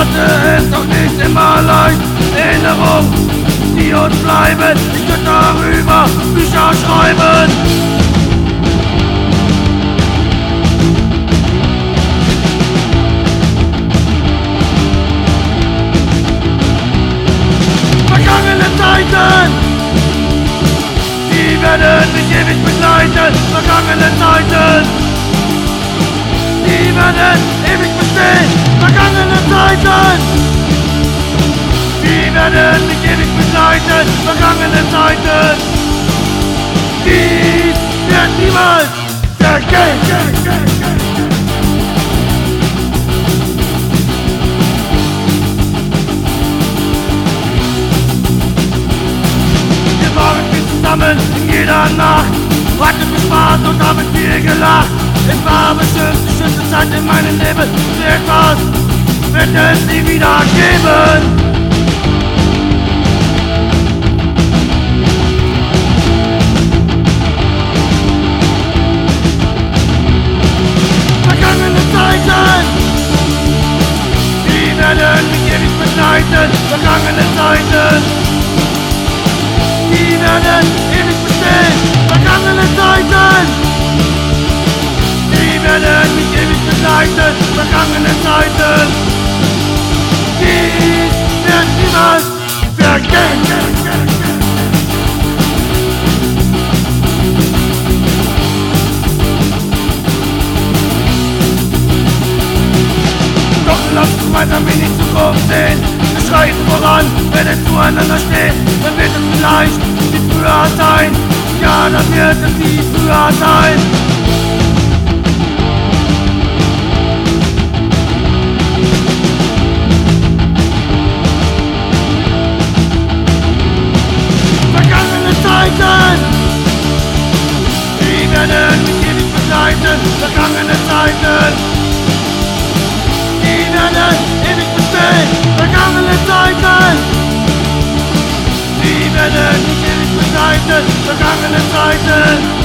hatte es doch nicht immer leicht. Erinnerungen, die uns bleiben, ich könnte darüber Bücher schreiben. Vergangene Zeiten, die werden mich ewig begleiten. Vergangene Zeiten, die werden ewig bestehen. Vergangene Zeiten, die werden mich ewig begleiten. Vergangene Zeiten, dies wird niemals vergehen. Zusammen in jeder Nacht, hatten wir Spaß und haben viel gelacht. Es war bestimmt die schönste Zeit in meinem Leben. So etwas wird es nie wieder geben. Vergangene Zeiten, die werden mich ewig begleiten. Vergangene Zeiten, die werden ewig bestehen. Vergangene Zeiten, die werden mich ewig begleiten. Vergangene Zeiten, dies wird niemals vergehen. Doch lasst uns gemeinsam in die Zukunft sehen. Wir schreiten voran, werden zueinander stehen. Dann wird es vielleicht wie früher sein. Ja, dann wird es wie früher sein. Vergangene Zeiten, die werden mich ewig begleiten. Vergangene Zeiten, die werden ewig bestehen. Vergangene Zeiten, die werden mich ewig begleiten. Vergangene Zeiten.